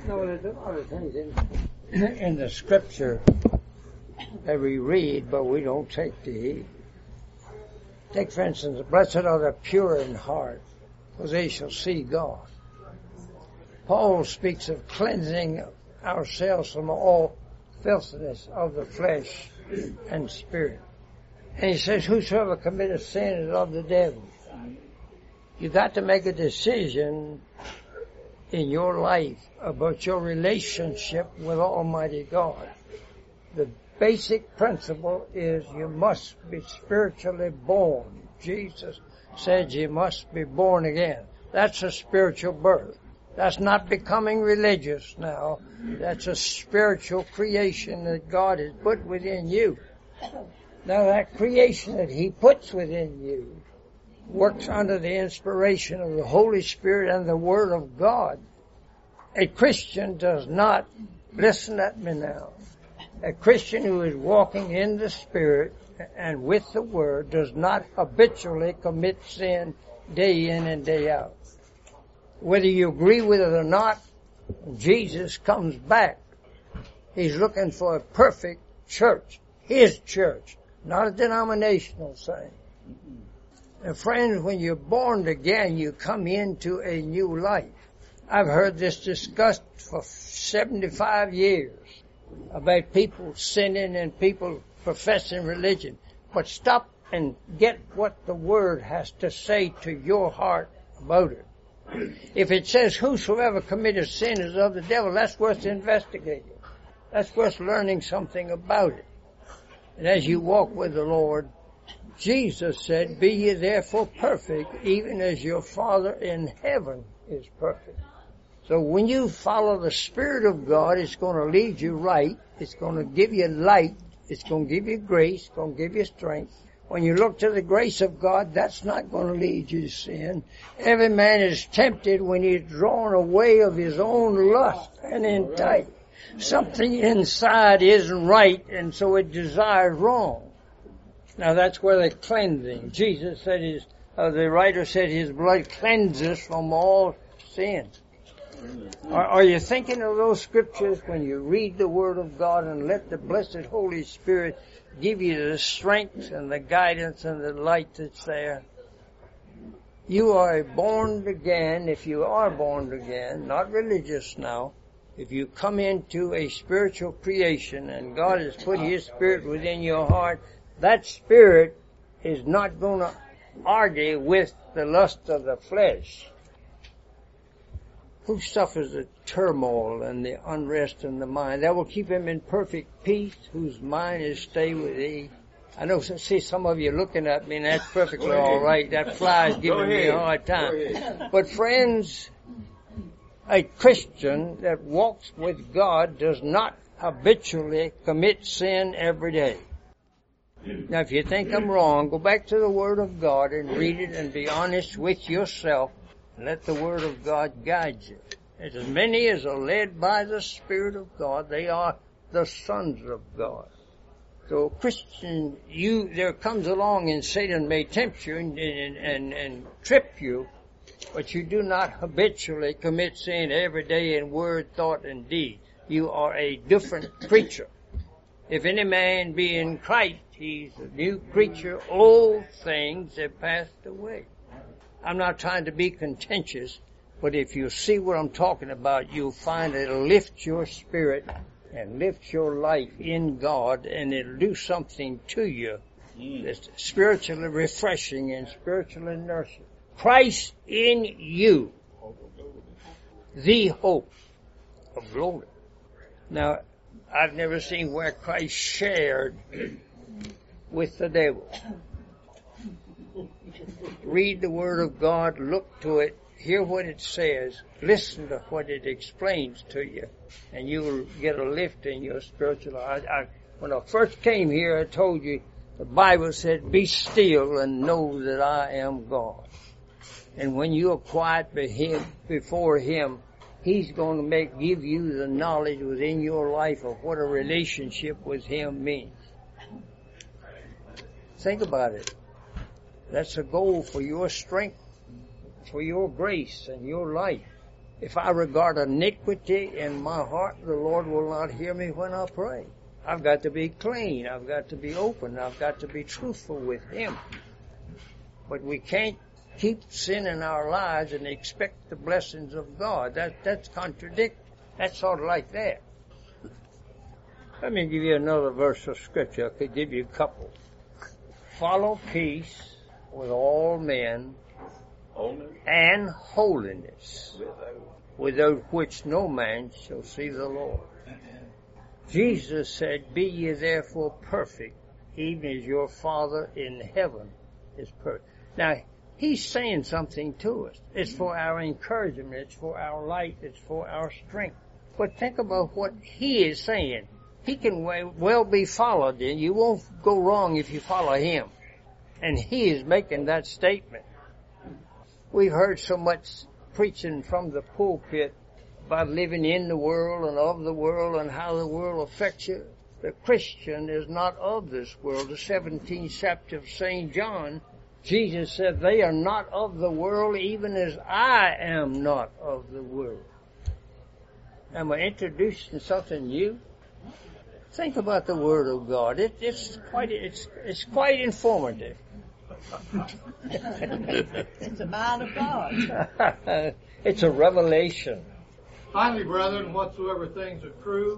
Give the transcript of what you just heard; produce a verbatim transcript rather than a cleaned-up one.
No, there's a lot of things in, in the scripture that we read, but we don't take the heed. Take, for instance, blessed are the pure in heart, for they shall see God. Paul speaks of cleansing ourselves from all filthiness of the flesh and spirit. And he says, whosoever committeth sin is of the devil. You got to make a decision in your life about your relationship with Almighty God. The basic principle is you must be spiritually born. Jesus said you must be born again. That's a spiritual birth. That's not becoming religious now. That's a spiritual creation that God has put within you. Now that creation that He puts within you works under the inspiration of the Holy Spirit and the Word of God. A Christian does not, listen at me now, a Christian who is walking in the Spirit and with the Word does not habitually commit sin day in and day out. Whether you agree with it or not, Jesus comes back. He's looking for a perfect church, His church, not a denominational thing. And friends, when you're born again, you come into a new life. I've heard this discussed for seventy-five years about people sinning and people professing religion. But stop and get what the Word has to say to your heart about it. If it says, whosoever committeth sin is of the devil, that's worth investigating. That's worth learning something about it. And as you walk with the Lord, Jesus said, be ye therefore perfect, even as your Father in heaven is perfect. So when you follow the Spirit of God, it's going to lead you right. It's going to give you light. It's going to give you grace. It's going to give you strength. When you look to the grace of God, that's not going to lead you to sin. Every man is tempted when he's drawn away of his own lust and entice. Something inside isn't right, and so it desires wrong. Now that's where the cleansing. Jesus said his, uh, the writer said his blood cleanses from all sin. Are, are you thinking of those scriptures when you read the Word of God and let the blessed Holy Spirit give you the strength and the guidance and the light that's there? You are born again, if you are born again, not religious now. If you come into a spiritual creation and God has put His Spirit within your heart, that Spirit is not going to argue with the lust of the flesh. Who suffers the turmoil and the unrest in the mind? That will keep him in perfect peace, whose mind is stayed with Thee. I know, see some of you looking at me, and that's perfectly all right. That fly is giving me a hard time. But friends, a Christian that walks with God does not habitually commit sin every day. Now, if you think I'm wrong, go back to the Word of God and read it and be honest with yourself. Let the Word of God guide you. As many as are led by the Spirit of God, they are the sons of God. So, Christian, you, there comes along and Satan may tempt you and, and, and, and trip you, but you do not habitually commit sin every day in word, thought, and deed. You are a different creature. If any man be in Christ, he's a new creature. Old things have passed away. I'm not trying to be contentious, but if you see what I'm talking about, you'll find it'll lift your spirit and lift your life in God, and it'll do something to you that's spiritually refreshing and spiritually nourishing. Christ in you, the hope of glory. Now, I've never seen where Christ shared with the devil. Read the Word of God, look to it, hear what it says, listen to what it explains to you, and you will get a lift in your spiritual life. I, I, when I first came here, I told you the Bible said, be still and know that I am God. And when you are quiet before Him, He's going to make give you the knowledge within your life of what a relationship with Him means. Think about it. That's a goal for your strength, for your grace and your life. If I regard iniquity in my heart, the Lord will not hear me when I pray. I've got to be clean. I've got to be open. I've got to be truthful with Him. But we can't keep sin in our lives and expect the blessings of God. That, that's contradictory. That's sort of like that. Let me give you another verse of Scripture. I could give you a couple. Follow peace with all men and holiness, without which no man shall see the Lord. Jesus said, be ye therefore perfect, even as your Father in heaven is perfect. Now, He's saying something to us. It's for our encouragement. It's for our light. It's for our strength. But think about what He is saying. He can well be followed, and you won't go wrong if you follow Him. And He is making that statement. We've heard so much preaching from the pulpit about living in the world and of the world and how the world affects you. The Christian is not of this world. The seventeenth chapter of Saint John, Jesus said, they are not of the world even as I am not of the world. Am I introducing something new? Think about the Word of God. It, it's quite, it's, it's quite informative. It's a mind of God. It's a revelation. Finally, brethren, whatsoever things are true,